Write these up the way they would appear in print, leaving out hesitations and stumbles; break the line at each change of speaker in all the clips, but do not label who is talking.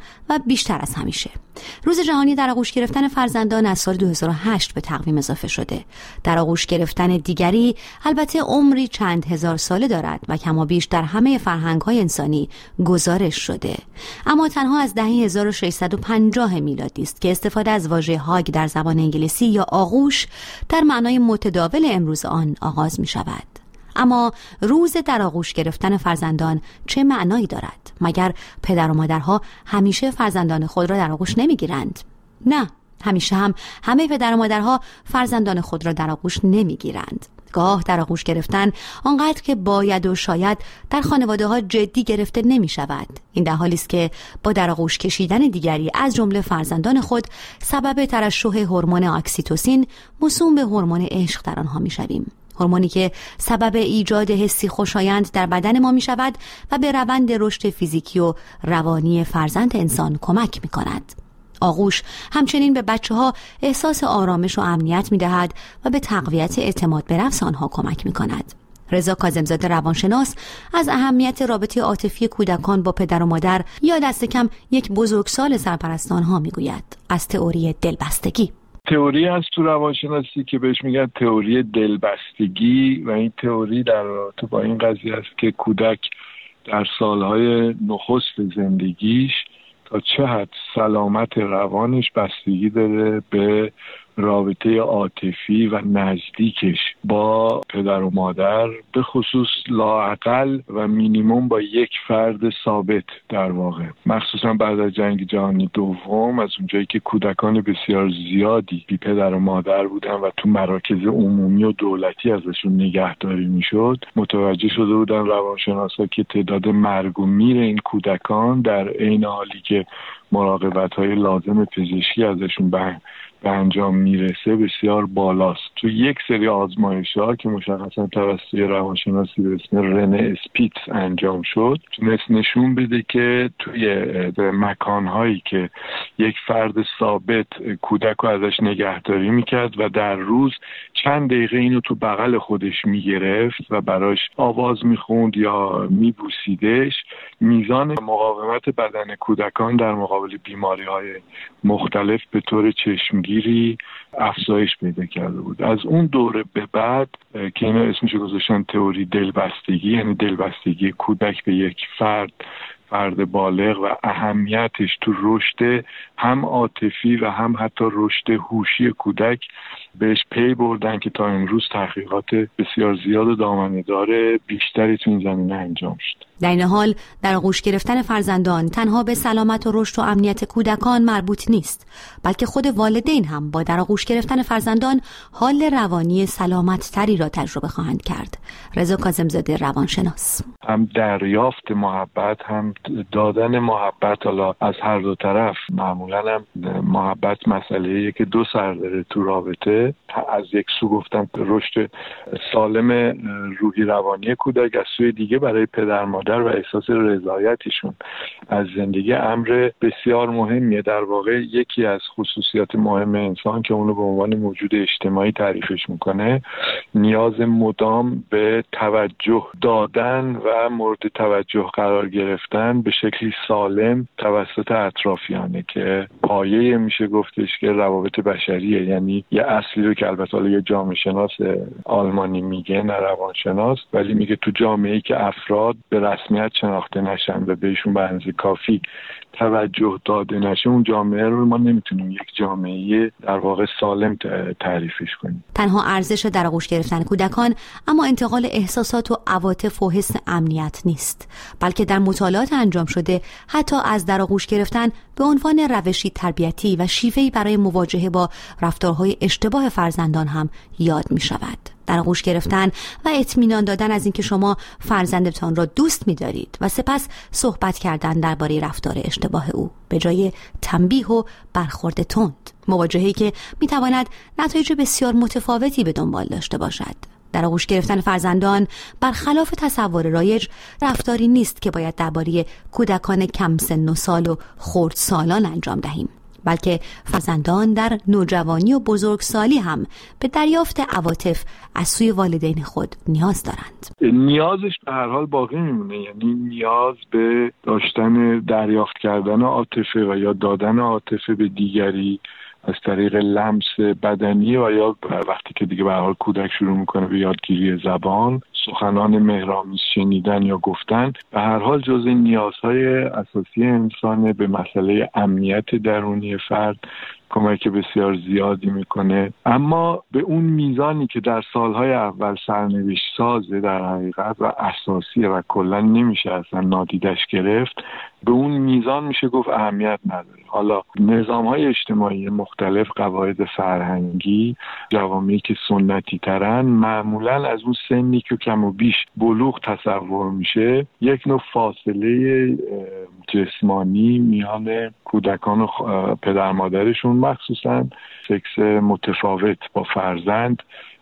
و بیشتر از همیشه. روز جهانی در آغوش گرفتن فرزندان از سال 2008 به تقویم اضافه شده. در آغوش گرفتن دیگری البته عمری چند هزار ساله دارد و کمابیش در همه فرهنگ‌های انسانی گزارش شده، اما تنها از دهه 1650 میلادی است که استفاده از واژه هاگ در زبان انگلیسی یا آغوش در معنای متداول امروز آن آغاز می شود. اما روز در آغوش گرفتن فرزندان چه معنایی دارد؟ مگر پدر و مادرها همیشه فرزندان خود را در آغوش نمی گیرند؟ نه، همیشه هم همه پدر و مادرها فرزندان خود را در آغوش نمی گیرند. گاه در آغوش گرفتن آنقدر که باید و شاید در خانواده ها جدی گرفته نمی شود. این در حالی است که با در آغوش کشیدن دیگری از جمله فرزندان خود سبب ترشح هورمون اکسیتوسین موسوم به هورمون عشق در آنها می شویم. هورمونی که سبب ایجاد حسی خوشایند در بدن ما می شود و به روند رشد فیزیکی و روانی فرزند انسان کمک می کند. آغوش همچنین به بچه‌ها احساس آرامش و امنیت می‌دهد و به تقویت اعتماد به نفس آنها کمک می‌کند. رضا کاظم‌زاده روانشناس از اهمیت رابطه عاطفی کودکان با پدر و مادر یا دست کم یک بزرگسال سرپرست آنها می‌گوید. از تئوری دلبستگی.
تئوری از تو روانشناسی که بهش میگن تئوری دلبستگی و این تئوری در رابطه با این قضیه است که کودک در سالهای نخست زندگیش تا چه حد سلامت روانش بستگی داره به رابطه عاطفی و نزدیکش با پدر و مادر، به خصوص لااقل و مینیمم با یک فرد ثابت در واقع. مخصوصا بعد از جنگ جهانی دوم، از اونجایی که کودکان بسیار زیادی بی پدر و مادر بودن و تو مراکز عمومی و دولتی ازشون نگهداری میشد، متوجه شده بودن روانشناسا که تعداد مرگ و میر این کودکان در عین حالی که مراقبت‌های لازم پزشکی ازشون به انجام میرسه بسیار بالاست. تو یک سری آزمایش‌ها که مشخصا توسط روانشناسی به اسم رنه اسپیتز انجام شد، تونست نشون بده که توی مکان‌هایی که یک فرد ثابت کودک رو ازش نگهداری میکرد و در روز چند دقیقه اینو تو بغل خودش میگرفت و براش آواز میخوند یا میبوسیدش، میزان مقاومت بدن کودکان در مقابل بیماری‌های مختلف به طور چشمگیری افزایش پیدا کرده بود. از اون دوره به بعد که اینا اسمش گذاشتن تئوری دلبستگی، یعنی دلبستگی کودک به یک فرد بالغ و اهمیتش تو رشد هم عاطفی و هم حتی رشد هوشی کودک، بهش پی بردن که تا امروز تحقیقات بسیار زیاد و دامنه‌دار بیشتری تو این زمینه انجام شد.
در این حال در آغوش گرفتن فرزندان تنها به سلامت و رشد و امنیت کودکان مربوط نیست، بلکه خود والدین هم با در آغوش گرفتن فرزندان حال روانی سلامت تری را تجربه خواهند کرد. رضا کاظم‌زاده روانشناس.
هم دریافت محبت، هم دادن محبت، حالا از هر دو طرف. معمولا هم محبت مسئله‌ایه که دو سر داره تو رابطه. از یک سو گفتم رشد سالم روحی روانی کودک، از سوی دیگه برای پدر مادر و احساس رضایتشون از زندگی امر بسیار مهمیه. در واقع یکی از خصوصیات مهم انسان که اونو به عنوان موجود اجتماعی تعریفش میکنه، نیاز مدام به توجه دادن و مورد توجه قرار گرفتن به شکلی سالم توسط اطرافیانه که پایه میشه گفتش که روابط بشریه. یعنی یه اصلی رو که البته حالا یه جامعه شناس آلمانی میگه، نه روانشناس، ولی میگه تو جامعه‌ای که افراد به رسمیت شناخته نشن و بهشون به اندازه کافی توجه داده نشه، اون جامعه رو ما نمیتونیم یک جامعه در واقع سالم تعریفش کنیم.
تنها ارزش در آغوش گرفتن کودکان اما انتقال احساسات و عواطف و حس امنیت نیست، بلکه در مطالعات انجام شده حتی از در آغوش گرفتن به عنوان روشی تربیتی و شیوهی برای مواجهه با رفتارهای اشتباه فرزندان هم یاد می شود. در آغوش گرفتن و اطمینان دادن از اینکه شما فرزندتان را دوست می‌دارید و سپس صحبت کردن درباره رفتار اشتباه او به جای تنبیه و برخورد تند، مواجهه‌ای که می‌تواند نتایج بسیار متفاوتی به دنبال داشته باشد. در آغوش گرفتن فرزندان برخلاف تصور رایج رفتاری نیست که باید درباره کودکان کم سن و سال و خردسالان انجام دهیم. بلکه فرزندان در نوجوانی و بزرگسالی هم به دریافت عواطف از سوی والدین خود نیاز دارند.
نیازش به هر حال باقی میمونه، یعنی نیاز به داشتن دریافت کردن عاطفه و یا دادن عاطفه به دیگری از طریق لمس بدنی و یا وقتی که دیگه به هر حال کودک شروع میکنه به یادگیری زبان، سخنان مهرآمیز شنیدن یا گفتن، به هر حال جزء نیازهای اساسی انسانه. به مسئله امنیت درونی فرد کمک بسیار زیادی میکنه، اما به اون میزانی که در سالهای اول سرنوشت سازه در حقیقت و اساسیه و کلا نمیشه اصلا نادیدش گرفت، به اون میزان میشه گفت اهمیت نداره. حالا نظامهای اجتماعی مختلف، قواعد فرهنگی، جوامعی که سنتی ترن، معمولا از اون سنی که کم و بیش بلوغ تصور میشه یک نوع فاصله جسمانی میان کودکان و پدر مادرشون، مخصوصا سکس متفاوت با فرزند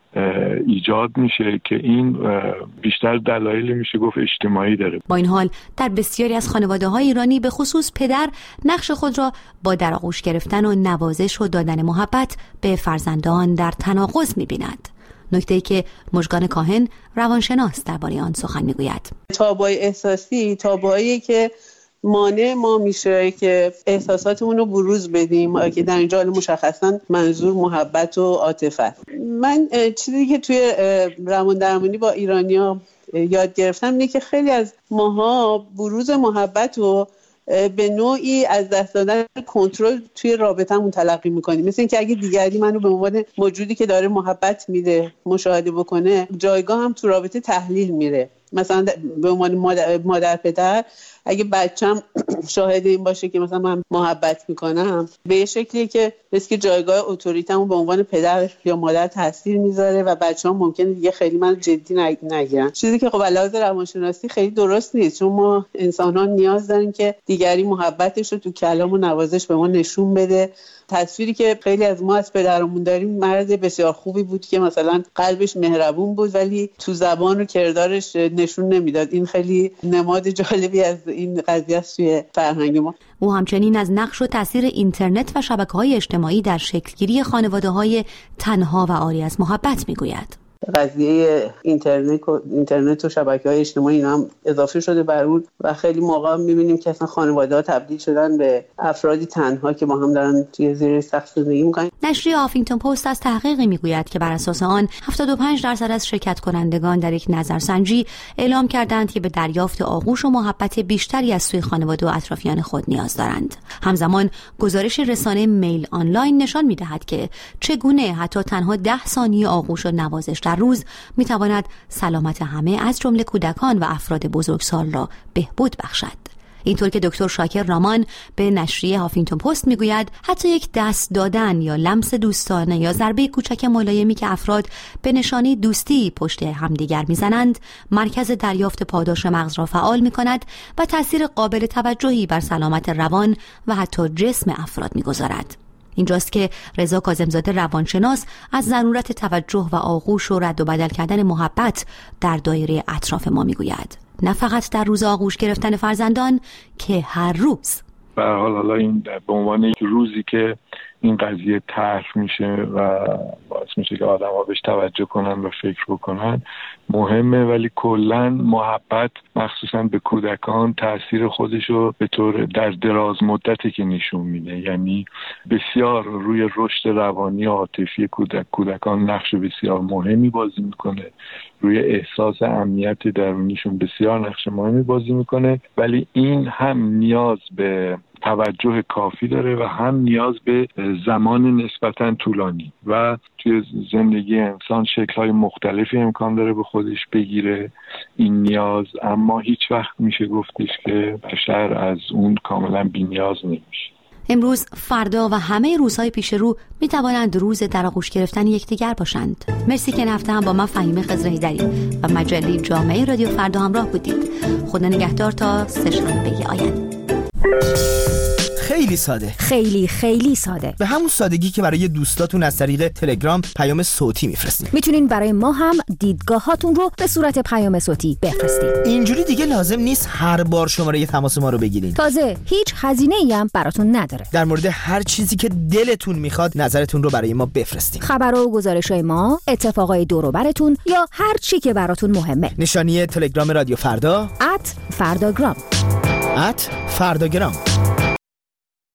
ایجاد میشه که این بیشتر دلایل میشه گفت اجتماعی داره.
با این حال در بسیاری از خانواده‌های ایرانی به خصوص پدر نقش خود را با در آغوش گرفتن و نوازش و دادن محبت به فرزندان در تناقض می‌بیند. نکته‌ای که مژگان کاهن روانشناس درباره آن سخن می‌گوید.
تابوهای احساسی تابوهایی که مانع ما میشه که احساساتمون رو بروز بدیم، که در اینجا مشخصا منظور محبت و عاطفه. من چیزی که توی روان درمانی با ایرانی‌ها یاد گرفتم اینه که خیلی از ماها بروز محبت رو به نوعی از دست دادن کنترل توی رابطمون تلقی میکنیم. مثل اینکه اگه دیگری منو به عنوان موجودی که داره محبت میده مشاهده بکنه، جایگاه هم تو رابطه تحلیل میره. مثلا به عنوان مادر پدر اگه بچم شاهد این باشه که مثلا من محبت میکنم، به یه شکلیه که مثل که جایگاه اتوریتمو به عنوان پدر یا مادر تاثیر میذاره و بچه‌ها ممکنه دیگه خیلی من جدی نگیرن، چیزی که خب علاوه روانشناسی خیلی درست نیست، چون ما انسان‌ها نیاز داریم که دیگری محبتش رو تو کلام و نوازش به ما نشون بده. تصویری که خیلی از ما از پدرمون داریم، مرد بسیار خوبی بود که مثلا قلبش مهربون بود ولی تو زبان و کردارش نشون نمیداد. این خیلی نماد جالبی از این قضیه است توی فرهنگ ما.
او همچنین از نقش و تاثیر اینترنت و شبکه‌های اجتماعی در شکلگیری خانواده‌های تنها و عاری از محبت میگوید.
قضیه اینترنت و شبکه‌های اجتماعی اینا هم اضافه شده بر اون و خیلی موقع می‌بینیم که اصلا خانواده‌ها تبدیل شدن به افرادی تنها که با هم دارن توی زیر سقف زندگی می‌کنن.
نشریه هافینگتون پست از تحقیقی می‌گوید که بر اساس آن 75% از شرکت کنندگان در یک نظرسنجی اعلام کردند که به دریافت آغوش و محبت بیشتری از سوی خانواده و اطرافیان خود نیاز دارند. همزمان گزارش رسانه میل آنلاین نشان می‌دهد که چگونه حتی تنها 10 ثانیه آغوش و نوازش در روز میتواند سلامت همه از جمله کودکان و افراد بزرگسال را بهبود بخشد. اینطور که دکتر شاکر رامان به نشریه هافینگتون پست میگوید حتی یک دست دادن یا لمس دوستانه یا ضربه کوچک ملایمی که افراد به نشانه دوستی پشت همدیگر میزنند مرکز دریافت پاداش مغز را فعال میکند و تاثیر قابل توجهی بر سلامت روان و حتی جسم افراد میگذارد. اینجاست که رضا کاظم‌زاده روانشناس از ضرورت توجه و آغوش و رد و بدل کردن محبت در دایره اطراف ما میگوید. نه فقط در روز آغوش گرفتن فرزندان که هر روز.
به هر حال حالا این به عنوان یک روزی که این قضیه طرح میشه و باعث میشه که آدم‌ها بهش توجه کنن و فکر بکنن مهمه، ولی کلاً محبت مخصوصاً به کودکان تأثیر خودشو به طور در دراز مدتی که نشون میده، یعنی بسیار روی رشد روانی و عاطفی کودکان نقش بسیار مهمی بازی میکنه، روی احساس امنیت درونیشون بسیار نقش مهمی بازی میکنه، ولی این هم نیاز به توجه کافی داره و هم نیاز به زمان نسبتاً طولانی و توی زندگی انسان شکل‌های مختلفی امکان داره به خودش بگیره این نیاز، اما هیچ وقت میشه گفتش که بشر از اون کاملاً بی‌نیاز نمیشه.
امروز، فردا و همه روزهای پیش رو می توانند روز در آغوش گرفتن یکدیگر باشند. مرسی که این هفته هم با من فهیمه خضرهیدری و مجله جامعه رادیو فردا همراه بودید. خدا نگهدار تا سه‌شنبه آینده.
خیلی خیلی ساده،
خیلی خیلی ساده،
به همون سادگی که برای دوستاتون از طریق تلگرام پیام صوتی میفرستین.
میتونین برای ما هم دیدگاهاتون رو به صورت پیام صوتی بفرستین.
اینجوری دیگه لازم نیست هر بار شماره تماس ما رو بگیرین.
تازه هیچ هزینه‌ای هم براتون نداره.
در مورد هر چیزی که دلتون میخواد نظرتون رو برای ما بفرستین.
خبر و گزارش‌های ما، اتفاقای دور و براتون یا هر چی که براتون مهمه.
نشانی تلگرام رادیو فردا
@فرداگرام.
@فرداگرام.